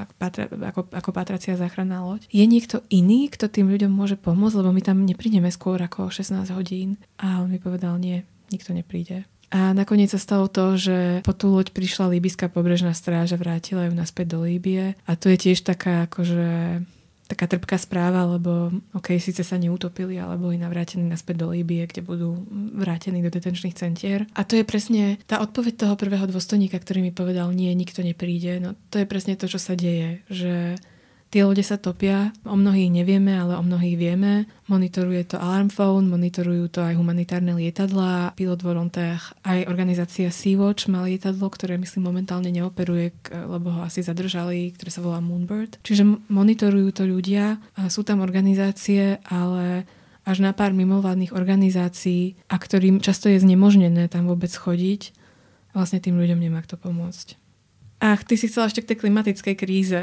ako, ako patracia záchranná loď. Je niekto iný, kto tým ľuďom môže pomôcť, lebo my tam neprídeme skôr ako šestnásť hodín? A on mi povedal, nie, nikto nepríde. A nakoniec sa stalo to, že po tú loď prišla líbyská pobrežná stráž a vrátila ju naspäť do Líbie. A to je tiež taká akože taká trpká správa, lebo ok, síce sa neutopili, ale boli navrátení naspäť do Líbie, kde budú vrátení do detenčných centier. A to je presne tá odpoveď toho prvého dôstojníka, ktorý mi povedal, nie, nikto nepríde. No to je presne to, čo sa deje, že tie lode sa topia, o mnohých nevieme, ale o mnohých vieme. Monitoruje to Alarm Phone, monitorujú to aj humanitárne lietadlá, Pilot Volontaire, aj organizácia Sea-Watch má lietadlo, ktoré myslím momentálne neoperuje, lebo ho asi zadržali, ktoré sa volá Moonbird. Čiže monitorujú to ľudia, sú tam organizácie, ale až na pár mimovládnych organizácií, a ktorým často je znemožnené tam vôbec chodiť, vlastne tým ľuďom nemá kto pomôcť. Ach, ty si chcela ešte k tej klimatickej kríze.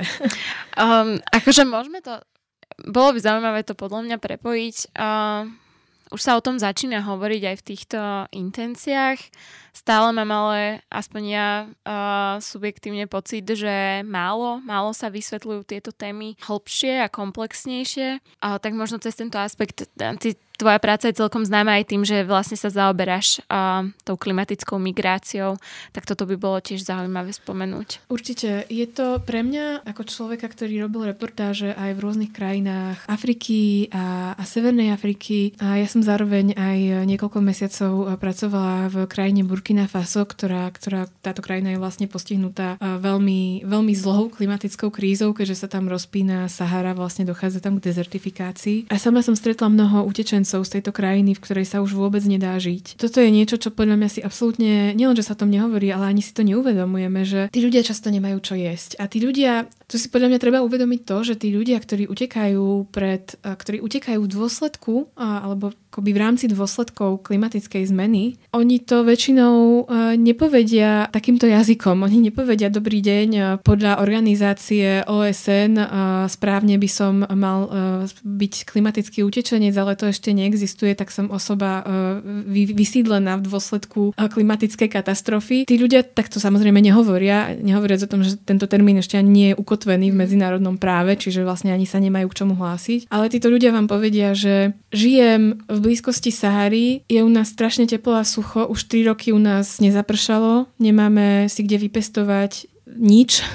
Um, akože môžeme to... Bolo by zaujímavé to podľa mňa prepojiť. Uh, už sa o tom začína hovoriť aj v týchto intenciách. Stále mám ale, aspoň ja, uh, subjektívne pocit, že málo, málo sa vysvetľujú tieto témy hlbšie a komplexnejšie. Uh, tak možno cez tento aspekt ty tvoja práca je celkom známa aj tým, že vlastne sa zaoberáš uh, tou klimatickou migráciou, tak toto by bolo tiež zaujímavé spomenúť. Určite. Je to pre mňa ako človeka, ktorý robil reportáže aj v rôznych krajinách Afriky a, a Severnej Afriky. A ja som zároveň aj niekoľko mesiacov pracovala v krajine Burkina Faso, ktorá, ktorá táto krajina je vlastne postihnutá veľmi, veľmi zlou klimatickou krízou, keďže sa tam rozpína Sahara, vlastne dochádza tam k dezertifikácii. A sama som stretla mnoho utečencov z tejto krajiny, v ktorej sa už vôbec nedá žiť. Toto je niečo, čo podľa mňa si absolútne, nielen, že sa o tom nehovorí, ale ani si to neuvedomujeme, že tí ľudia často nemajú čo jesť. A tí ľudia, tu si podľa mňa treba uvedomiť to, že tí ľudia, ktorí utekajú pred, ktorí utekajú v dôsledku, alebo akoby v rámci dôsledkov klimatickej zmeny, oni to väčšinou nepovedia takýmto jazykom. Oni nepovedia dobrý deň, podľa organizácie ó es en správne by som mal byť klimatický utečenec, ale to ešte neexistuje, tak som osoba vysídlená v dôsledku klimatickej katastrofy. Tí ľudia takto samozrejme nehovoria, nehovoria o tom, že tento termín ešte ani nie je ukotvený v medzinárodnom práve, čiže vlastne ani sa nemajú k čomu hlásiť. Ale títo ľudia vám povedia, že žijem v blízkosti Sahary, je u nás strašne teplo a sucho, už tri roky u nás nezapršalo, nemáme si kde vypestovať nič,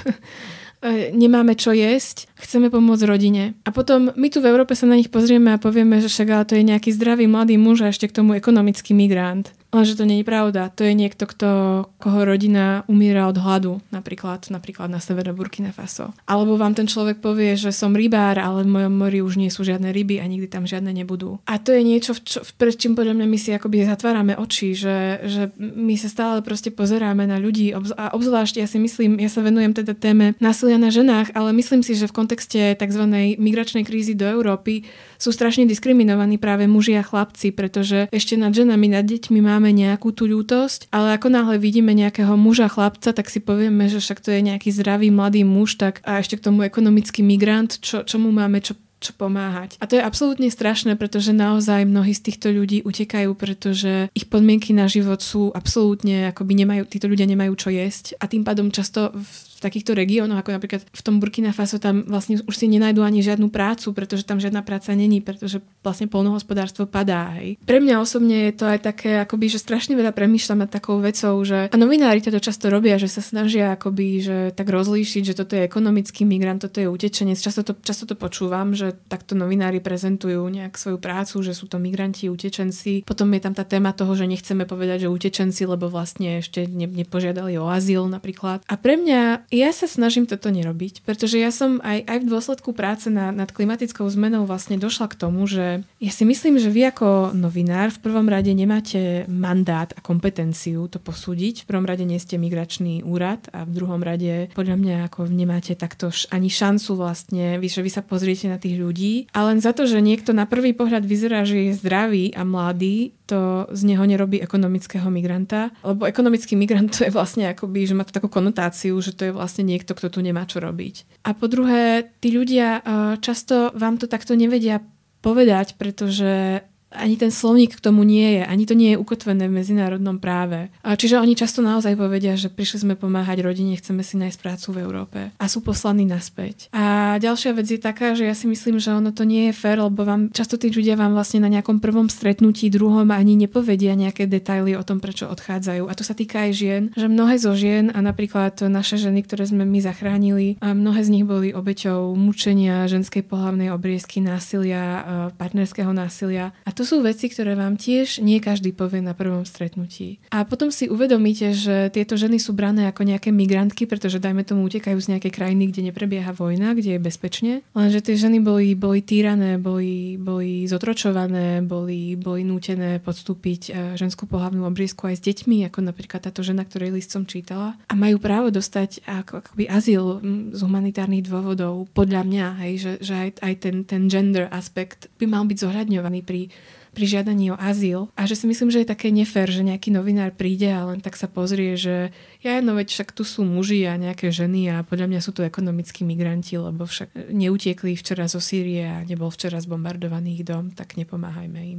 nemáme čo jesť, chceme pomôcť rodine. A potom my tu v Európe sa na nich pozrieme a povieme, že však ale to je nejaký zdravý mladý muž a ešte k tomu ekonomický migrant. Lenže to nie je pravda. To je niekto, kto, koho rodina umiera od hladu, napríklad, napríklad na severe Burkina Faso. Alebo vám ten človek povie, že som rybár, ale v mojom mori už nie sú žiadne ryby a nikdy tam žiadne nebudú. A to je niečo, čo, pred čím podľa mňa my si akoby zatvárame oči, že, že my sa stále proste pozeráme na ľudí a obzvlášť ja si myslím, ja sa venujem teda téme násilia na ženách, ale myslím si, že v kontexte tzv. Migračnej krízy do Európy sú strašne diskriminovaní práve muži a chlapci, pretože ešte nad ženami, nad deťmi máme nejakú tú ľútosť, ale ako náhle vidíme nejakého muža, chlapca, tak si povieme, že však to je nejaký zdravý mladý muž, tak a ešte k tomu ekonomický migrant, čo, čomu máme čo čo pomáhať. A to je absolútne strašné, pretože naozaj mnohí z týchto ľudí utekajú, pretože ich podmienky na život sú absolútne, akoby nemajú, títo ľudia nemajú čo jesť a tým pádom často v v takýchto regiónoch, ako napríklad v tom Burkina Faso, tam vlastne už si nenajdú ani žiadnu prácu, pretože tam žiadna práca není, pretože vlastne poľnohospodárstvo padá. Hej. Pre mňa osobne je to aj také, akoby, že strašne veľa premýšľam nad takou vecou, že a novinári to často robia, že sa snažia akoby, že tak rozlíšiť, že toto je ekonomický migrant, toto je utečenec. Často to, často to počúvam, že takto novinári prezentujú nejak svoju prácu, že sú to migranti, utečenci. Potom je tam tá téma toho, že nechceme povedať, že utečenci, lebo vlastne ešte ne, nepožiadali o azyl napríklad. A pre mňa ja sa snažím toto nerobiť, pretože ja som aj, aj v dôsledku práce na, nad klimatickou zmenou vlastne došla k tomu, že ja si myslím, že vy ako novinár v prvom rade nemáte mandát a kompetenciu to posúdiť. V prvom rade nie ste migračný úrad a v druhom rade podľa mňa ako nemáte takto ani šancu vlastne, že vy sa pozriete na tých ľudí. A len za to, že niekto na prvý pohľad vyzerá, že je zdravý a mladý, to z neho nerobí ekonomického migranta. Lebo ekonomický migrant to je vlastne akoby, že má to takú konotáciu, že to je vlastne niekto, kto tu nemá čo robiť. A po druhé, tí ľudia často vám to takto nevedia povedať, pretože ani ten slovník k tomu nie je, ani to nie je ukotvené v medzinárodnom práve. Čiže oni často naozaj povedia, že prišli sme pomáhať rodine, chceme si nájsť prácu v Európe a sú poslaní naspäť. A ďalšia vec je taká, že ja si myslím, že ono to nie je fér, lebo vám často tí ľudia vám vlastne na nejakom prvom stretnutí, druhom ani nepovedia nejaké detaily o tom, prečo odchádzajú. A to sa týka aj žien, že mnohé zo žien a napríklad naše ženy, ktoré sme my zachránili, a mnohé z nich boli obeťou mučenia, ženskej pohlavnej obriezky, násilia, partnerského násilia. A to sú veci, ktoré vám tiež nie každý povie na prvom stretnutí. A potom si uvedomíte, že tieto ženy sú brané ako nejaké migrantky, pretože dajme tomu utekajú z nejakej krajiny, kde neprebieha vojna, kde je bezpečne. Lenže tie ženy boli, boli týrané, boli, boli zotročované, boli, boli nútené podstúpiť ženskú pohlavnú obriezku aj s deťmi, ako napríklad táto žena, ktorej list som čítala. A majú právo dostať ako, akoby azyl z humanitárnych dôvodov, podľa mňa, hej, že, že aj, aj ten, ten gender aspekt by mal byť zohľadňovaný pri pri žiadaní o azyl a že si myslím, že je také nefér, že nejaký novinár príde a len tak sa pozrie, že ja no veď však tu sú muži a nejaké ženy a podľa mňa sú tu ekonomickí migranti, lebo však neutiekli včera zo Sýrie a nebol včera zbombardovaný ich dom, tak nepomáhajme im.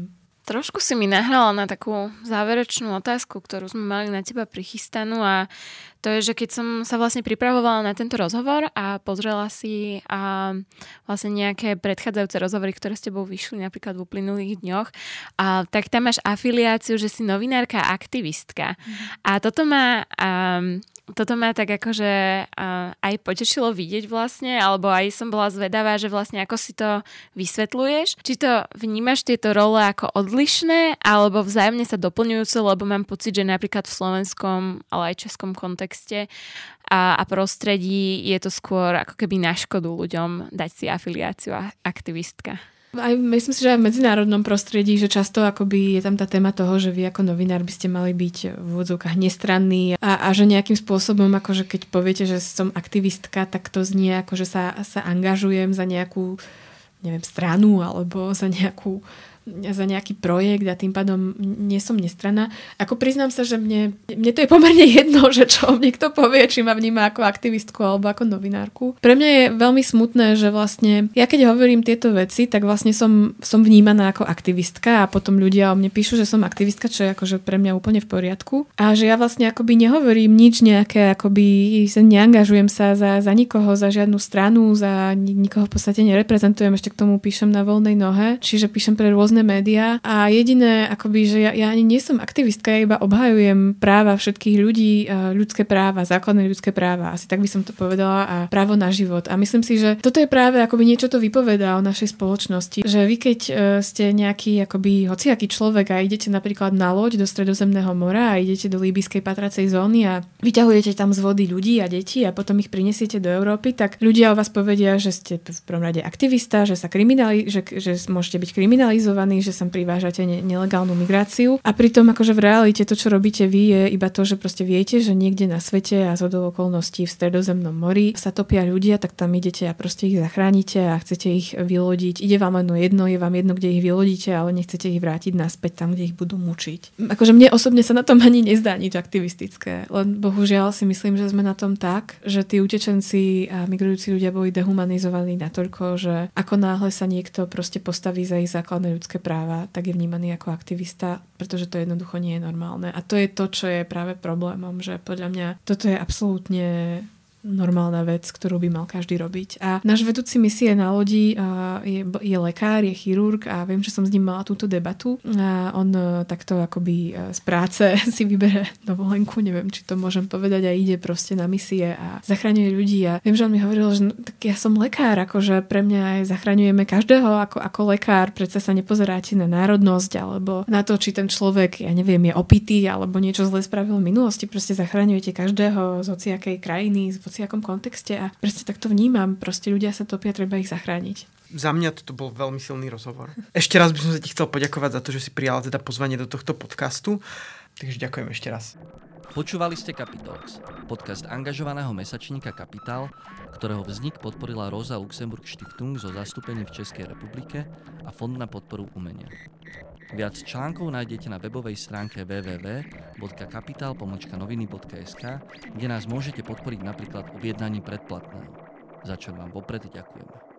Trošku si mi nahrala na takú záverečnú otázku, ktorú sme mali na teba prichystanú, a to je, že keď som sa vlastne pripravovala na tento rozhovor a pozrela si a vlastne nejaké predchádzajúce rozhovory, ktoré s tebou vyšli napríklad v uplynulých dňoch, a tak tam máš afiliáciu, že si novinárka a aktivistka. Mm. A toto má... Um, Toto ma tak akože uh, aj potešilo vidieť vlastne, alebo aj som bola zvedavá, že vlastne ako si to vysvetľuješ. Či to vnímaš tieto role ako odlišné, alebo vzájomne sa doplňujúce, lebo mám pocit, že napríklad v slovenskom, ale aj českom kontexte a, a prostredí je to skôr ako keby na škodu ľuďom dať si afiliáciu a aktivistka. Aj, myslím si, že aj v medzinárodnom prostredí, že často akoby je tam tá téma toho, že vy ako novinár by ste mali byť v úvodzovkách nestranní a, a že nejakým spôsobom, akože keď poviete, že som aktivistka, tak to znie ako, že sa, sa angažujem za nejakú, neviem, stranu alebo za nejakú za nejaký projekt a tým pádom nie som nestranná. Ako priznám sa, že mne, mne to je pomerne jedno, že čo niekto povie, či ma vníma ako aktivistku alebo ako novinárku. Pre mňa je veľmi smutné, že vlastne ja keď hovorím tieto veci, tak vlastne som, som vnímaná ako aktivistka a potom ľudia o mne píšu, že som aktivistka, čo je akože pre mňa úplne v poriadku. A že ja vlastne akoby nehovorím nič nejaké, akoby neangažujem sa za, za nikoho, za žiadnu stranu, za nikoho v podstate nereprezentujem, ešte k tomu píšem na voľnej nohe, čiže píšem pre rôzne médiá a jediné, akoby, že ja, ja ani nie som aktivistka, ja iba obhajujem práva všetkých ľudí, ľudské práva, základné ľudské práva, asi tak by som to povedala, a právo na život. A myslím si, že toto je práve akoby niečo to vypovedá o našej spoločnosti, že vy keď ste nejaký akoby hociaký človek a idete napríklad na loď do Stredozemného mora a idete do líbyjskej patracej zóny a vyťahujete tam z vody ľudí a deti a potom ich prinesiete do Európy, tak ľudia o vás povedia, že ste v prvom rade aktivista, že sa kriminali- že, že môžete byť kriminalizovaní, že sem privážate ne- nelegálnu migráciu. A pritom akože v realite to, čo robíte vy, je iba to, že proste viete, že niekde na svete a zhodou okolností v Stredozemnom mori sa topia ľudia, tak tam idete a proste ich zachránite a chcete ich vylodiť. Ide vám len jedno, je vám jedno, kde ich vylodíte, ale nechcete ich vrátiť naspäť tam, kde ich budú mučiť. Akože mne osobne sa na tom ani nezdá nič aktivistické. Len bohužiaľ si myslím, že sme na tom tak, že tí utečenci a migrujúci ľudia boli dehumanizovaní natoľko, že ako náhle sa niekto proste postaví za ich základné ľudské práva, tak je vnímaný ako aktivista, pretože to jednoducho nie je normálne. A to je to, čo je práve problémom, že podľa mňa toto je absolútne normálna vec, ktorú by mal každý robiť. A náš vedúci misie na lodi uh, je, je lekár, je chirurg a viem, že som s ním mala túto debatu. A on uh, takto akoby uh, z práce si vybere dovolenku, neviem, či to môžem povedať, a ide proste na misie a zachraňuje ľudí. A viem, že on mi hovoril, že no, tak ja som lekár, akože pre mňa aj zachraňujeme každého ako, ako lekár, predsa sa nepozeráte na národnosť alebo na to, či ten človek, ja neviem, je opitý alebo niečo zle spravil v minulosti, proste zachraňujete každého z hociakej krajiny, v hociakom kontexte a presne tak to vnímam. Proste ľudia sa topia, treba ich zachrániť. Za mňa toto bol veľmi silný rozhovor. Ešte raz by som sa ti chcel poďakovať za to, že si prijala teda pozvanie do tohto podcastu. Takže ďakujem ešte raz. Počúvali ste Capitalx, podcast angažovaného mesačníka Kapitál, ktorého vznik podporila Rosa Luxemburg Stiftung zo zastúpení v Českej republike a Fond na podporu umenia. Viac článkov nájdete na webovej stránke w w w bodka kapital pomlčka noviny bodka es ka, kde nás môžete podporiť napríklad objednaním predplatného, za čo vám vopred ďakujeme.